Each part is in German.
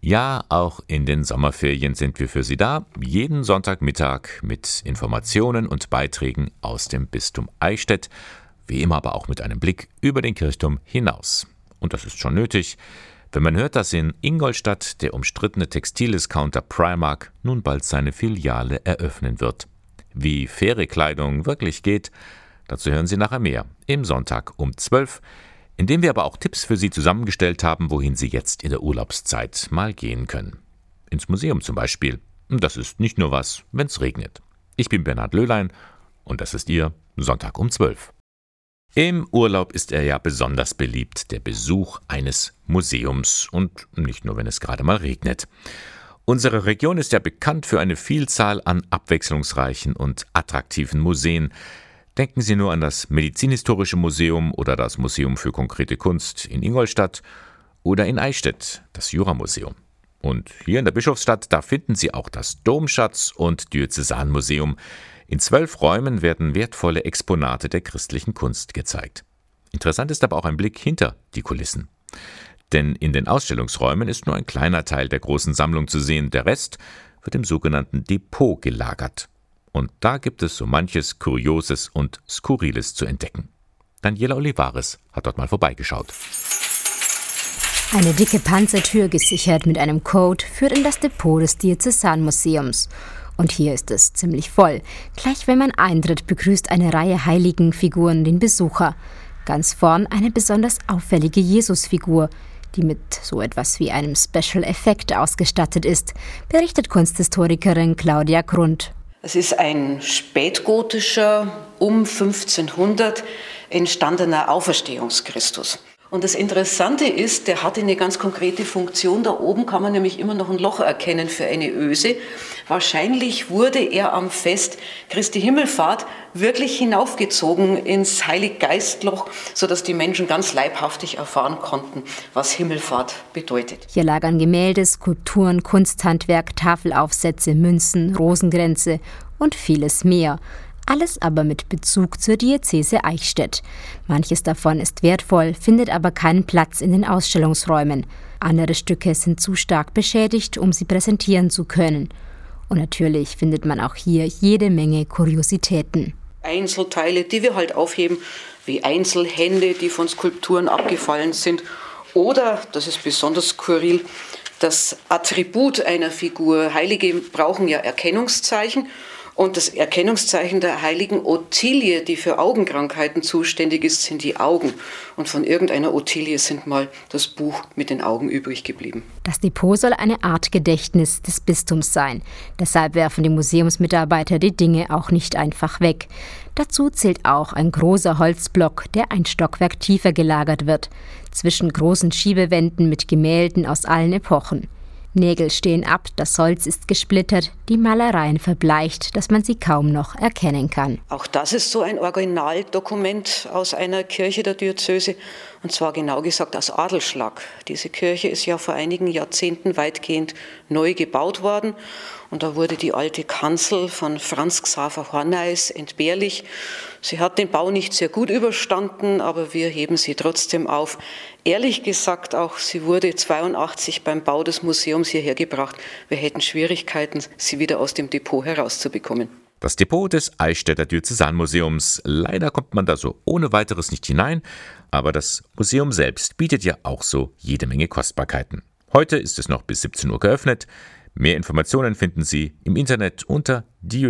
Ja, auch in den Sommerferien sind wir für Sie da, jeden Sonntagmittag mit Informationen und Beiträgen aus dem Bistum Eichstätt, wie immer aber auch mit einem Blick über den Kirchturm hinaus. Und das ist schon nötig, wenn man hört, dass in Ingolstadt der umstrittene Textildiscounter Primark nun bald seine Filiale eröffnen wird. Wie faire Kleidung wirklich geht, dazu hören Sie nachher mehr, im Sonntag um 12 Uhr, indem wir aber auch Tipps für Sie zusammengestellt haben, wohin Sie jetzt in der Urlaubszeit mal gehen können. Ins Museum zum Beispiel. Das ist nicht nur was, wenn es regnet. Ich bin Bernhard Löhlein und das ist Ihr Sonntag um 12 Uhr. Im Urlaub ist er ja besonders beliebt, der Besuch eines Museums. Und nicht nur, wenn es gerade mal regnet. Unsere Region ist ja bekannt für eine Vielzahl an abwechslungsreichen und attraktiven Museen. Denken Sie nur an das Medizinhistorische Museum oder das Museum für konkrete Kunst in Ingolstadt oder in Eichstätt, das Juramuseum. Und hier in der Bischofsstadt, da finden Sie auch das Domschatz- und Diözesanmuseum. In 12 Räumen werden wertvolle Exponate der christlichen Kunst gezeigt. Interessant ist aber auch ein Blick hinter die Kulissen. Denn in den Ausstellungsräumen ist nur ein kleiner Teil der großen Sammlung zu sehen. Der Rest wird im sogenannten Depot gelagert. Und da gibt es so manches Kurioses und Skurriles zu entdecken. Daniela Olivares hat dort mal vorbeigeschaut. Eine dicke Panzertür, gesichert mit einem Code, führt in das Depot des Diözesanmuseums. Und hier ist es ziemlich voll. Gleich wenn man eintritt, begrüßt eine Reihe heiligen Figuren den Besucher. Ganz vorn eine besonders auffällige Jesusfigur, die mit so etwas wie einem Special Effekt ausgestattet ist, berichtet Kunsthistorikerin Claudia Grund. Es ist ein spätgotischer, um 1500 entstandener Auferstehungschristus. Und das Interessante ist, der hatte eine ganz konkrete Funktion. Da oben kann man nämlich immer noch ein Loch erkennen für eine Öse. Wahrscheinlich wurde er am Fest Christi Himmelfahrt wirklich hinaufgezogen ins Heiliggeistloch, sodass die Menschen ganz leibhaftig erfahren konnten, was Himmelfahrt bedeutet. Hier lagern Gemälde, Skulpturen, Kunsthandwerk, Tafelaufsätze, Münzen, Rosenkränze und vieles mehr. Alles aber mit Bezug zur Diözese Eichstätt. Manches davon ist wertvoll, findet aber keinen Platz in den Ausstellungsräumen. Andere Stücke sind zu stark beschädigt, um sie präsentieren zu können. Und natürlich findet man auch hier jede Menge Kuriositäten. Einzelteile, die wir halt aufheben, wie Einzelhände, die von Skulpturen abgefallen sind. Oder, das ist besonders skurril, das Attribut einer Figur. Heilige brauchen ja Erkennungszeichen. Und das Erkennungszeichen der heiligen Ottilie, die für Augenkrankheiten zuständig ist, sind die Augen. Und von irgendeiner Ottilie sind mal das Buch mit den Augen übrig geblieben. Das Depot soll eine Art Gedächtnis des Bistums sein. Deshalb werfen die Museumsmitarbeiter die Dinge auch nicht einfach weg. Dazu zählt auch ein großer Holzblock, der ein Stockwerk tiefer gelagert wird, zwischen großen Schiebewänden mit Gemälden aus allen Epochen. Nägel stehen ab, das Holz ist gesplittert, die Malereien verbleicht, dass man sie kaum noch erkennen kann. Auch das ist so ein Originaldokument aus einer Kirche der Diözese, und zwar genau gesagt aus Adelsschlag. Diese Kirche ist ja vor einigen Jahrzehnten weitgehend neu gebaut worden. Und da wurde die alte Kanzel von Franz Xaver Horneis entbehrlich. Sie hat den Bau nicht sehr gut überstanden, aber wir heben sie trotzdem auf. Ehrlich gesagt auch, sie wurde 1982 beim Bau des Museums hierher gebracht. Wir hätten Schwierigkeiten, sie wieder aus dem Depot herauszubekommen. Das Depot des Eichstätter Diözesanmuseums. Leider kommt man da so ohne weiteres nicht hinein, aber das Museum selbst bietet ja auch so jede Menge Kostbarkeiten. Heute ist es noch bis 17 Uhr geöffnet. Mehr Informationen finden Sie im Internet unter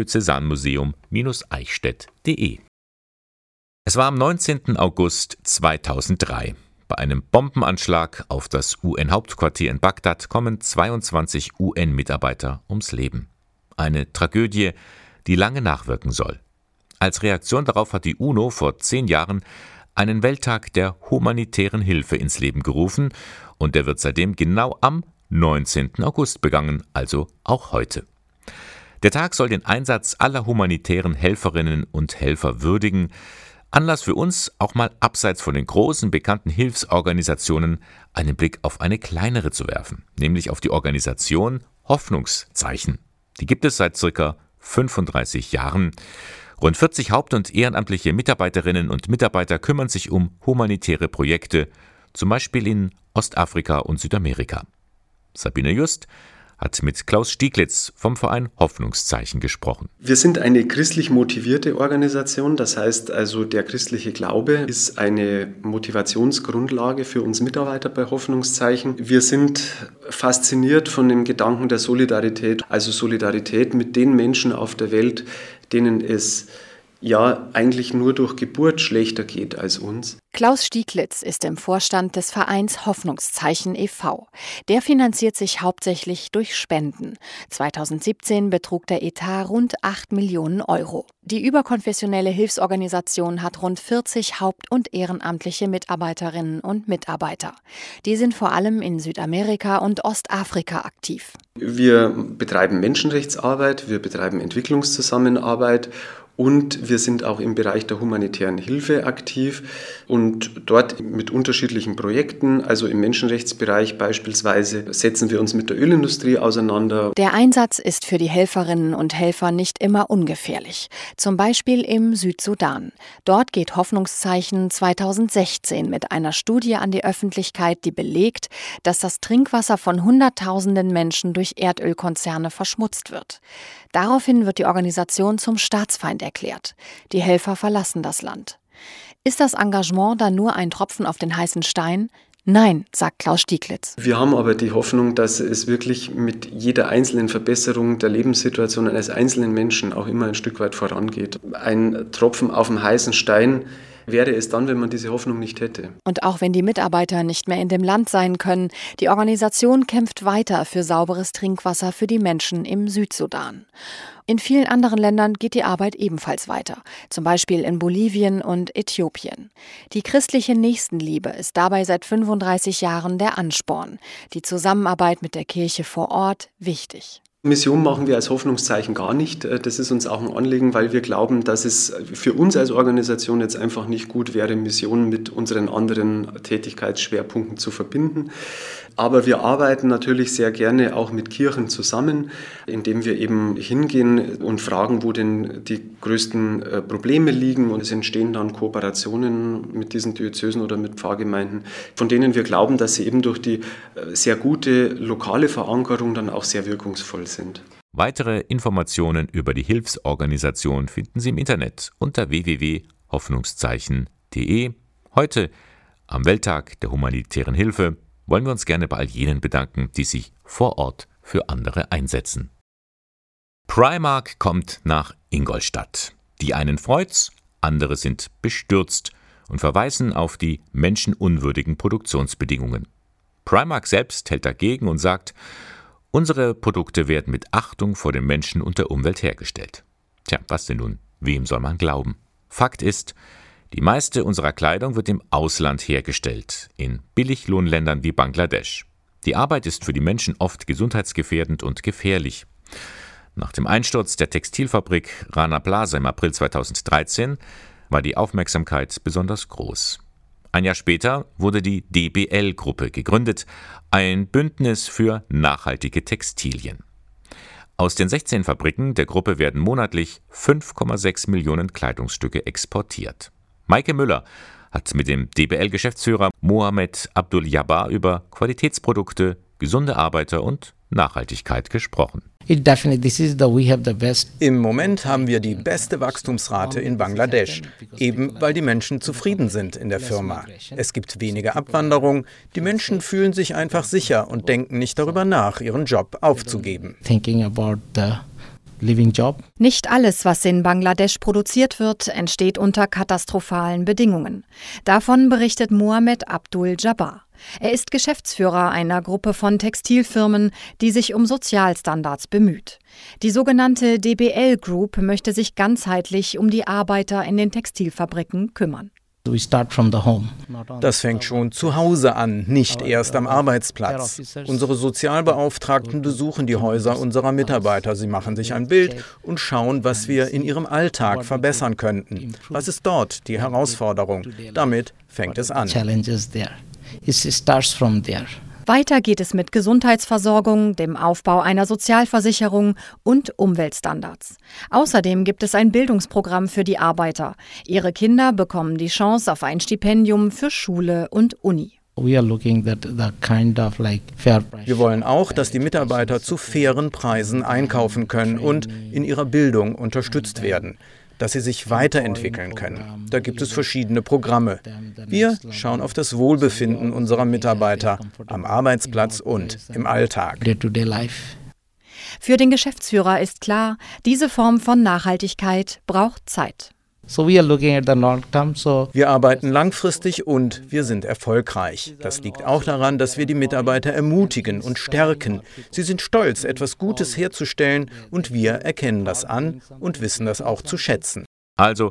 diözesanmuseum-eichstätt.de. Es war am 19. August 2003. Bei einem Bombenanschlag auf das UN-Hauptquartier in Bagdad kommen 22 UN-Mitarbeiter ums Leben. Eine Tragödie, die lange nachwirken soll. Als Reaktion darauf hat die UNO vor 10 Jahren einen Welttag der humanitären Hilfe ins Leben gerufen und der wird seitdem genau am 19. August begangen, also auch heute. Der Tag soll den Einsatz aller humanitären Helferinnen und Helfer würdigen. Anlass für uns, auch mal abseits von den großen bekannten Hilfsorganisationen einen Blick auf eine kleinere zu werfen, nämlich auf die Organisation Hoffnungszeichen. Die gibt es seit ca. 35 Jahren. Rund 40 haupt- und ehrenamtliche Mitarbeiterinnen und Mitarbeiter kümmern sich um humanitäre Projekte, zum Beispiel in Ostafrika und Südamerika. Sabine Just hat mit Klaus Stieglitz vom Verein Hoffnungszeichen gesprochen. Wir sind eine christlich motivierte Organisation, das heißt also, der christliche Glaube ist eine Motivationsgrundlage für uns Mitarbeiter bei Hoffnungszeichen. Wir sind fasziniert von dem Gedanken der Solidarität, also Solidarität mit den Menschen auf der Welt, denen es ja eigentlich nur durch Geburt schlechter geht als uns. Klaus Stieglitz ist im Vorstand des Vereins Hoffnungszeichen e.V. Der finanziert sich hauptsächlich durch Spenden. 2017 betrug der Etat rund 8 Millionen Euro. Die überkonfessionelle Hilfsorganisation hat rund 40 haupt- und ehrenamtliche Mitarbeiterinnen und Mitarbeiter. Die sind vor allem in Südamerika und Ostafrika aktiv. Wir betreiben Menschenrechtsarbeit, wir betreiben Entwicklungszusammenarbeit und wir sind auch im Bereich der humanitären Hilfe aktiv und dort mit unterschiedlichen Projekten, also im Menschenrechtsbereich beispielsweise, setzen wir uns mit der Ölindustrie auseinander. Der Einsatz ist für die Helferinnen und Helfer nicht immer ungefährlich. Zum Beispiel im Südsudan. Dort geht Hoffnungszeichen 2016 mit einer Studie an die Öffentlichkeit, die belegt, dass das Trinkwasser von Hunderttausenden Menschen durch Erdölkonzerne verschmutzt wird. Daraufhin wird die Organisation zum Staatsfeind erklärt. Die Helfer verlassen das Land. Ist das Engagement dann nur ein Tropfen auf den heißen Stein? Nein, sagt Klaus Stieglitz. Wir haben aber die Hoffnung, dass es wirklich mit jeder einzelnen Verbesserung der Lebenssituation eines einzelnen Menschen auch immer ein Stück weit vorangeht. Ein Tropfen auf dem heißen Stein wäre es dann, wenn man diese Hoffnung nicht hätte. Und auch wenn die Mitarbeiter nicht mehr in dem Land sein können, die Organisation kämpft weiter für sauberes Trinkwasser für die Menschen im Südsudan. In vielen anderen Ländern geht die Arbeit ebenfalls weiter, zum Beispiel in Bolivien und Äthiopien. Die christliche Nächstenliebe ist dabei seit 35 Jahren der Ansporn. Die Zusammenarbeit mit der Kirche vor Ort wichtig. Mission machen wir als Hoffnungszeichen gar nicht. Das ist uns auch ein Anliegen, weil wir glauben, dass es für uns als Organisation jetzt einfach nicht gut wäre, Missionen mit unseren anderen Tätigkeitsschwerpunkten zu verbinden. Aber wir arbeiten natürlich sehr gerne auch mit Kirchen zusammen, indem wir eben hingehen und fragen, wo denn die größten Probleme liegen. Und es entstehen dann Kooperationen mit diesen Diözesen oder mit Pfarrgemeinden, von denen wir glauben, dass sie eben durch die sehr gute lokale Verankerung dann auch sehr wirkungsvoll sind. Weitere Informationen über die Hilfsorganisation finden Sie im Internet unter www.hoffnungszeichen.de. Heute, am Welttag der humanitären Hilfe, wollen wir uns gerne bei all jenen bedanken, die sich vor Ort für andere einsetzen. Primark kommt nach Ingolstadt. Die einen freut's, andere sind bestürzt und verweisen auf die menschenunwürdigen Produktionsbedingungen. Primark selbst hält dagegen und sagt, unsere Produkte werden mit Achtung vor den Menschen und der Umwelt hergestellt. Tja, was denn nun? Wem soll man glauben? Fakt ist, die meiste unserer Kleidung wird im Ausland hergestellt, in Billiglohnländern wie Bangladesch. Die Arbeit ist für die Menschen oft gesundheitsgefährdend und gefährlich. Nach dem Einsturz der Textilfabrik Rana Plaza im April 2013 war die Aufmerksamkeit besonders groß. Ein Jahr später wurde die DBL-Gruppe gegründet, ein Bündnis für nachhaltige Textilien. Aus den 16 Fabriken der Gruppe werden monatlich 5,6 Millionen Kleidungsstücke exportiert. Maike Müller hat mit dem DBL-Geschäftsführer Mohamed Abdul Jabbar über Qualitätsprodukte, gesunde Arbeiter und Nachhaltigkeit gesprochen. Im Moment haben wir die beste Wachstumsrate in Bangladesch, eben weil die Menschen zufrieden sind in der Firma. Es gibt weniger Abwanderung, die Menschen fühlen sich einfach sicher und denken nicht darüber nach, ihren Job aufzugeben. Nicht alles, was in Bangladesch produziert wird, entsteht unter katastrophalen Bedingungen. Davon berichtet Mohamed Abdul Jabbar. Er ist Geschäftsführer einer Gruppe von Textilfirmen, die sich um Sozialstandards bemüht. Die sogenannte DBL Group möchte sich ganzheitlich um die Arbeiter in den Textilfabriken kümmern. Das fängt schon zu Hause an, nicht erst am Arbeitsplatz. Unsere Sozialbeauftragten besuchen die Häuser unserer Mitarbeiter. Sie machen sich ein Bild und schauen, was wir in ihrem Alltag verbessern könnten. Was ist dort die Herausforderung? Damit fängt es an. Weiter geht es mit Gesundheitsversorgung, dem Aufbau einer Sozialversicherung und Umweltstandards. Außerdem gibt es ein Bildungsprogramm für die Arbeiter. Ihre Kinder bekommen die Chance auf ein Stipendium für Schule und Uni. Wir wollen auch, dass die Mitarbeiter zu fairen Preisen einkaufen können und in ihrer Bildung unterstützt werden, dass sie sich weiterentwickeln können. Da gibt es verschiedene Programme. Wir schauen auf das Wohlbefinden unserer Mitarbeiter am Arbeitsplatz und im Alltag. Für den Geschäftsführer ist klar, diese Form von Nachhaltigkeit braucht Zeit. Wir arbeiten langfristig und wir sind erfolgreich. Das liegt auch daran, dass wir die Mitarbeiter ermutigen und stärken. Sie sind stolz, etwas Gutes herzustellen und wir erkennen das an und wissen das auch zu schätzen. Also,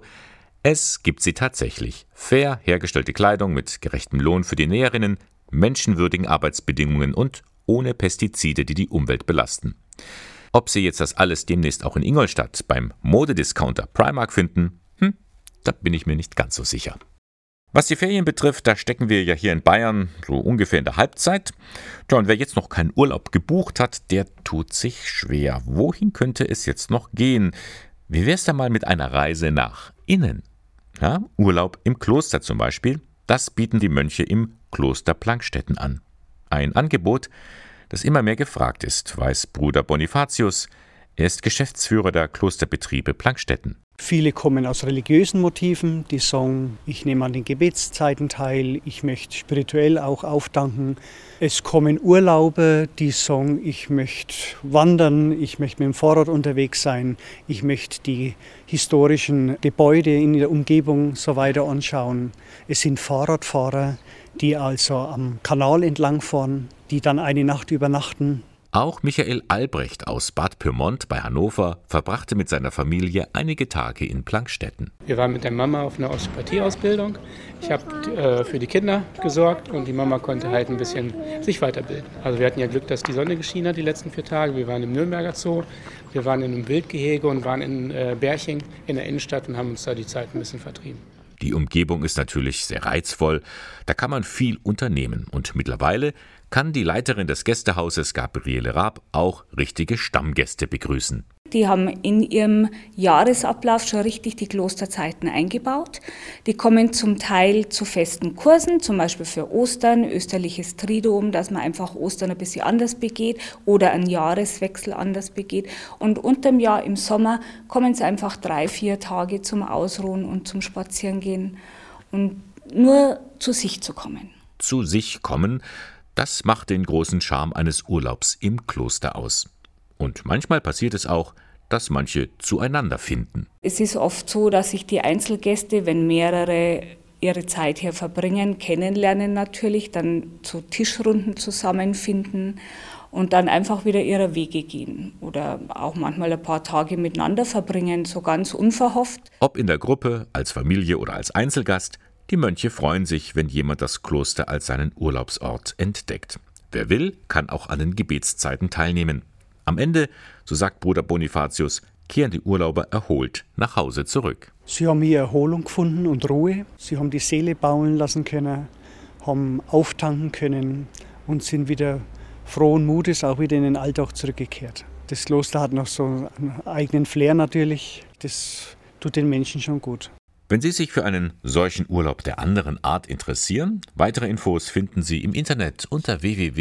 es gibt sie tatsächlich. Fair hergestellte Kleidung mit gerechtem Lohn für die Näherinnen, menschenwürdigen Arbeitsbedingungen und ohne Pestizide, die die Umwelt belasten. Ob Sie jetzt das alles demnächst auch in Ingolstadt beim Modediscounter Primark finden, da bin ich mir nicht ganz so sicher. Was die Ferien betrifft, da stecken wir ja hier in Bayern so ungefähr in der Halbzeit. Tja, und wer jetzt noch keinen Urlaub gebucht hat, der tut sich schwer. Wohin könnte es jetzt noch gehen? Wie wär's da mal mit einer Reise nach innen? Ja, Urlaub im Kloster zum Beispiel, das bieten die Mönche im Kloster Plankstetten an. Ein Angebot, das immer mehr gefragt ist, weiß Bruder Bonifatius. Er ist Geschäftsführer der Klosterbetriebe Plankstetten. Viele kommen aus religiösen Motiven, die sagen, ich nehme an den Gebetszeiten teil, ich möchte spirituell auch auftanken. Es kommen Urlauber, die sagen, ich möchte wandern, ich möchte mit dem Fahrrad unterwegs sein, ich möchte die historischen Gebäude in der Umgebung so weiter anschauen. Es sind Fahrradfahrer, die also am Kanal entlangfahren, die dann eine Nacht übernachten. Auch Michael Albrecht aus Bad Pyrmont bei Hannover verbrachte mit seiner Familie einige Tage in Plankstetten. Wir waren mit der Mama auf einer Osteopathieausbildung. Ich habe für die Kinder gesorgt und die Mama konnte halt ein bisschen sich weiterbilden. Also wir hatten ja Glück, dass die Sonne geschienen hat die letzten 4 Tage. Wir waren im Nürnberger Zoo, wir waren in einem Wildgehege und waren in Berching in der Innenstadt und haben uns da die Zeit ein bisschen vertrieben. Die Umgebung ist natürlich sehr reizvoll, da kann man viel unternehmen und mittlerweile kann die Leiterin des Gästehauses Gabriele Raab auch richtige Stammgäste begrüßen. Die haben in ihrem Jahresablauf schon richtig die Klosterzeiten eingebaut. Die kommen zum Teil zu festen Kursen, zum Beispiel für Ostern, österliches Triduum, dass man einfach Ostern ein bisschen anders begeht oder einen Jahreswechsel anders begeht. Und unterm Jahr im Sommer kommen sie einfach 3-4 Tage zum Ausruhen und zum Spazierengehen und nur zu sich zu kommen. Zu sich kommen, das macht den großen Charme eines Urlaubs im Kloster aus. Und manchmal passiert es auch, dass manche zueinander finden. Es ist oft so, dass sich die Einzelgäste, wenn mehrere ihre Zeit hier verbringen, kennenlernen natürlich, dann zu Tischrunden zusammenfinden und dann einfach wieder ihrer Wege gehen. Oder auch manchmal ein paar Tage miteinander verbringen, so ganz unverhofft. Ob in der Gruppe, als Familie oder als Einzelgast, die Mönche freuen sich, wenn jemand das Kloster als seinen Urlaubsort entdeckt. Wer will, kann auch an den Gebetszeiten teilnehmen. Am Ende, so sagt Bruder Bonifatius, kehren die Urlauber erholt nach Hause zurück. Sie haben hier Erholung gefunden und Ruhe. Sie haben die Seele baumeln lassen können, haben auftanken können und sind wieder frohen Mutes auch wieder in den Alltag zurückgekehrt. Das Kloster hat noch so einen eigenen Flair natürlich. Das tut den Menschen schon gut. Wenn Sie sich für einen solchen Urlaub der anderen Art interessieren, weitere Infos finden Sie im Internet unter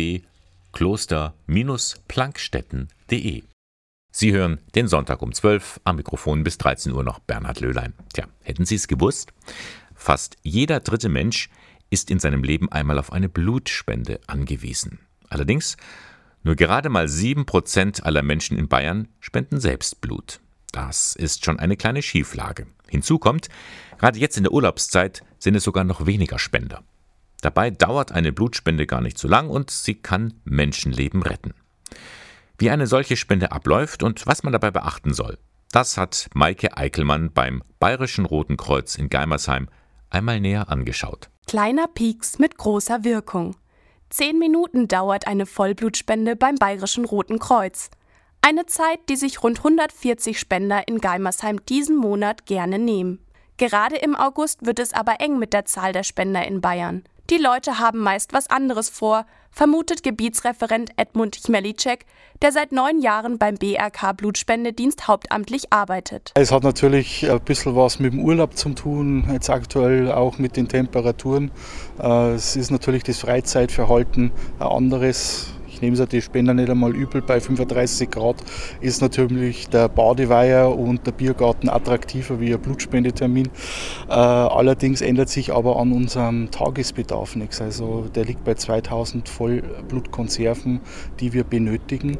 www.kloster-plankstetten.de. Sie hören den Sonntag um 12 am Mikrofon bis 13 Uhr noch Bernhard Löhlein. Tja, hätten Sie es gewusst? Fast jeder 3. Mensch ist in seinem Leben einmal auf eine Blutspende angewiesen. Allerdings, nur gerade mal 7% aller Menschen in Bayern spenden selbst Blut. Das ist schon eine kleine Schieflage. Hinzu kommt, gerade jetzt in der Urlaubszeit sind es sogar noch weniger Spender. Dabei dauert eine Blutspende gar nicht so lang und sie kann Menschenleben retten. Wie eine solche Spende abläuft und was man dabei beachten soll, das hat Maike Eickelmann beim Bayerischen Roten Kreuz in Geimersheim einmal näher angeschaut. Kleiner Pieks mit großer Wirkung. 10 Minuten dauert eine Vollblutspende beim Bayerischen Roten Kreuz. Eine Zeit, die sich rund 140 Spender in Geimersheim diesen Monat gerne nehmen. Gerade im August wird es aber eng mit der Zahl der Spender in Bayern. Die Leute haben meist was anderes vor, vermutet Gebietsreferent Edmund Chmelicek, der seit 9 Jahren beim BRK Blutspendedienst hauptamtlich arbeitet. Es hat natürlich ein bisschen was mit dem Urlaub zu tun, jetzt aktuell auch mit den Temperaturen. Es ist natürlich das Freizeitverhalten ein anderes. Ich nehme es die Spender nicht einmal übel, bei 35 Grad ist natürlich der Badeweiher und der Biergarten attraktiver wie ein Blutspendetermin. Allerdings ändert sich aber an unserem Tagesbedarf nichts. Also der liegt bei 2000 Vollblutkonserven, die wir benötigen.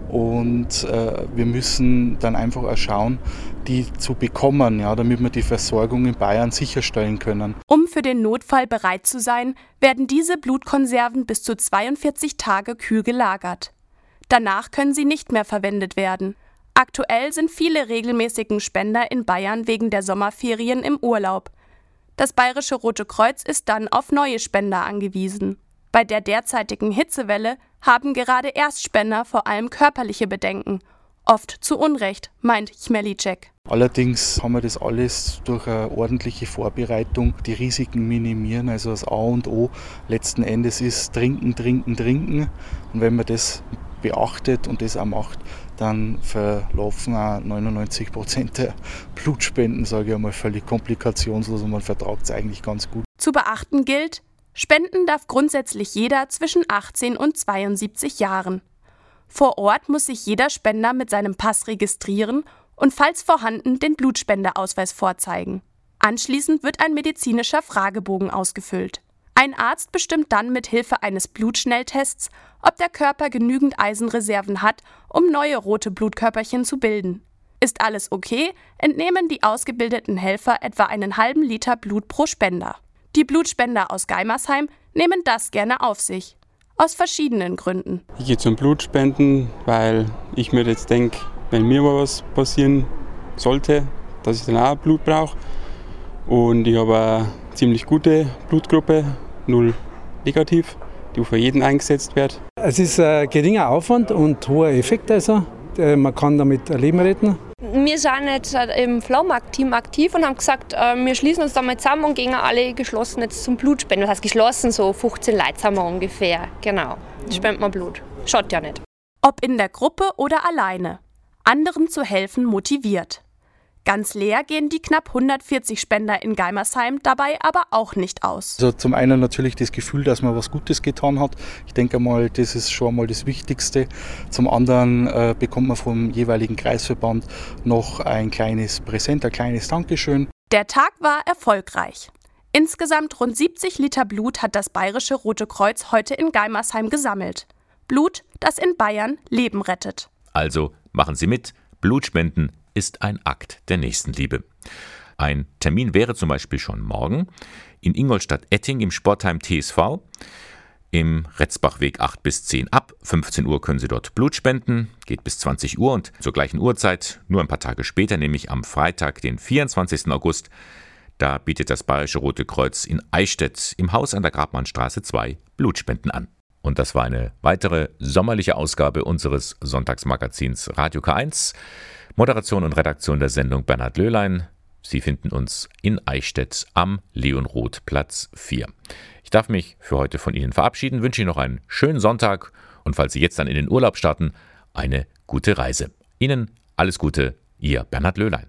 Und wir müssen dann einfach auch schauen, die zu bekommen, ja, damit wir die Versorgung in Bayern sicherstellen können. Um für den Notfall bereit zu sein, werden diese Blutkonserven bis zu 42 Tage kühl gelagert. Danach können sie nicht mehr verwendet werden. Aktuell sind viele regelmäßigen Spender in Bayern wegen der Sommerferien im Urlaub. Das Bayerische Rote Kreuz ist dann auf neue Spender angewiesen. Bei der derzeitigen Hitzewelle haben gerade Erstspender vor allem körperliche Bedenken. Oft zu Unrecht, meint Chmelicek. Allerdings haben wir das alles durch eine ordentliche Vorbereitung, die Risiken minimieren. Also das A und O letzten Endes ist trinken, trinken, trinken. Und wenn man das beachtet und das auch macht, dann verlaufen auch 99% der Blutspenden, sage ich einmal, völlig komplikationslos und man vertragt es eigentlich ganz gut. Zu beachten gilt, spenden darf grundsätzlich jeder zwischen 18 und 72 Jahren. Vor Ort muss sich jeder Spender mit seinem Pass registrieren und falls vorhanden den Blutspendeausweis vorzeigen. Anschließend wird ein medizinischer Fragebogen ausgefüllt. Ein Arzt bestimmt dann mit Hilfe eines Blutschnelltests, ob der Körper genügend Eisenreserven hat, um neue rote Blutkörperchen zu bilden. Ist alles okay, entnehmen die ausgebildeten Helfer etwa einen halben Liter Blut pro Spender. Die Blutspender aus Geimersheim nehmen das gerne auf sich. Aus verschiedenen Gründen. Ich gehe zum Blutspenden, weil ich mir jetzt denke, wenn mir mal was passieren sollte, dass ich dann auch Blut brauche. Und ich habe eine ziemlich gute Blutgruppe, 0 negativ, die für jeden eingesetzt wird. Es ist ein geringer Aufwand und hoher Effekt. Also. Man kann damit ein Leben retten. Wir sind jetzt im Flaumarkt-Team aktiv und haben gesagt, wir schließen uns da mal zusammen und gehen alle geschlossen jetzt zum Blutspenden. Das heißt geschlossen, so 15 Leute sind wir ungefähr. Genau, spenden wir Blut. Schaut ja nicht. Ob in der Gruppe oder alleine. Anderen zu helfen motiviert. Ganz leer gehen die knapp 140 Spender in Geimersheim dabei aber auch nicht aus. Also zum einen natürlich das Gefühl, dass man was Gutes getan hat. Ich denke mal, das ist schon mal das Wichtigste. Zum anderen bekommt man vom jeweiligen Kreisverband noch ein kleines Präsent, ein kleines Dankeschön. Der Tag war erfolgreich. Insgesamt rund 70 Liter Blut hat das Bayerische Rote Kreuz heute in Geimersheim gesammelt. Blut, das in Bayern Leben rettet. Also machen Sie mit, Blutspenden ist ein Akt der Nächstenliebe. Ein Termin wäre zum Beispiel schon morgen in Ingolstadt-Etting im Sportheim TSV, im Retzbachweg 8 bis 10 ab. 15 Uhr können Sie dort Blut spenden, geht bis 20 Uhr und zur gleichen Uhrzeit, nur ein paar Tage später, nämlich am Freitag, den 24. August, da bietet das Bayerische Rote Kreuz in Eichstätt im Haus an der Grabmannstraße 2 Blutspenden an. Und das war eine weitere sommerliche Ausgabe unseres Sonntagsmagazins Radio K1. Moderation und Redaktion der Sendung Bernhard Löhlein. Sie finden uns in Eichstätt am Leonroth-Platz 4. Ich darf mich für heute von Ihnen verabschieden, wünsche Ihnen noch einen schönen Sonntag und falls Sie jetzt dann in den Urlaub starten, eine gute Reise. Ihnen alles Gute, Ihr Bernhard Löhlein.